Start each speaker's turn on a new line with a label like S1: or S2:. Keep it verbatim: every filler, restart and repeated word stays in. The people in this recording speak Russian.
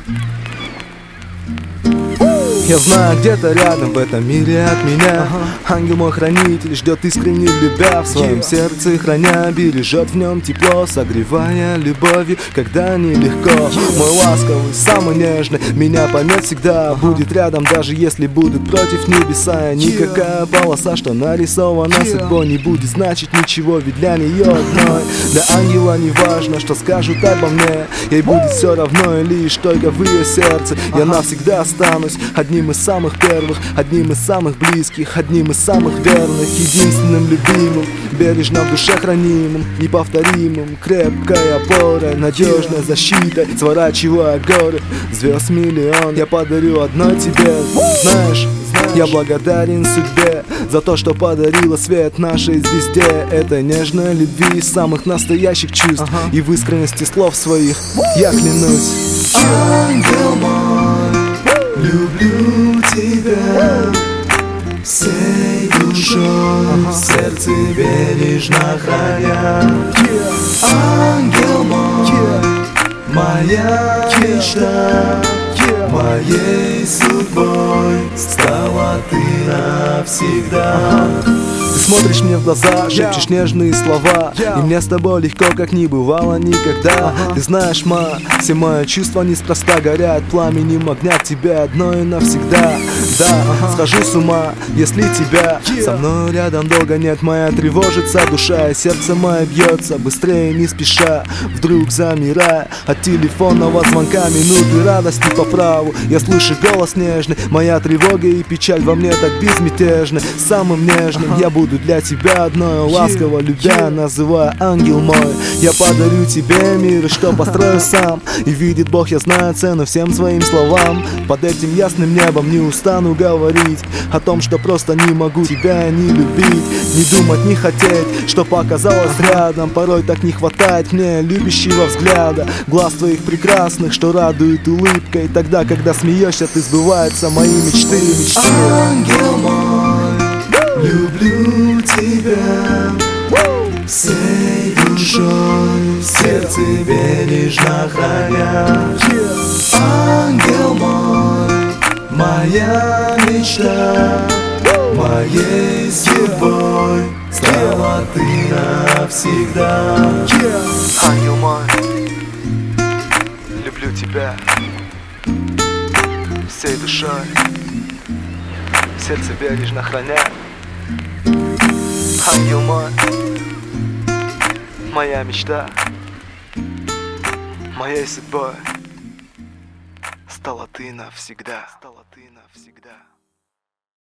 S1: Я знаю, где-то рядом в этом мире от меня ага. Ангел мой хранитель ждет искренне любя в своем yeah. сердце храня, бережет в нем тепло, согревая любовью, когда нелегко. yeah. Мой ласковый, самый нежный, меня поймет всегда, ага. будет рядом, даже если будут против небеса. Никакая yeah. полоса, что нарисована yeah. судьбой, не будет значить ничего, ведь для нее одной. Для ангела не важно, что скажут обо мне, ей будет все равно, и лишь только в ее сердце ага. я навсегда останусь одним из самых первых, одним из самых близких, одним из самых верных, единственным любимым, бережно в душе хранимым, неповторимым, крепкая опора, надежная защита, сворачивая горы, звезд миллион я подарю одной тебе. Знаешь, я благодарен судьбе за то, что подарила свет нашей звезде, этой нежной любви, самых настоящих чувств ага. и в искренности слов своих я клянусь.
S2: Ангел мой, люблю тебя всей душой, ага. в сердце бережно храня. yeah. Ангел мой, yeah. моя yeah. мечта, yeah. моей судьбой стала ты навсегда.
S1: ага. Ты смотришь мне в глаза, шепчешь yeah. нежные слова yeah. и мне с тобой легко, как не бывало никогда. uh-huh. Ты знаешь, ма, все мои чувства неспроста горят пламенем огня к тебе одной навсегда. Да, uh-huh. схожу с ума, если тебя yeah. со мной рядом долго нет. Моя тревожится душа, и сердце мое бьется быстрее, не спеша, вдруг замирая от телефонного звонка. Минуты радости по праву, я слышу голос нежный, моя тревога и печаль во мне так безмятежны. Самым нежным uh-huh. я буду для тебя одной, ласково любя, называя ангел мой. Я подарю тебе мир, что построю сам, и видит Бог, я знаю цену всем своим словам. Под этим ясным небом не устану говорить о том, что просто не могу тебя не любить, не думать, не хотеть, что показалось рядом. Порой так не хватает мне любящего взгляда, глаз твоих прекрасных, что радует улыбкой. Тогда, когда смеешься, ты, сбываются мои мечты, мечты.
S2: Ангел мой, люблю тебя всей душой, в сердце бережно храня. yeah. Ангел мой, моя мечта, моей судьбой стала ты навсегда.
S1: yeah. Ангел мой, люблю тебя всей душой, в сердце бережно храня. Ангел мой, моя мечта, моей судьбой стала ты навсегда. Стала ты навсегда.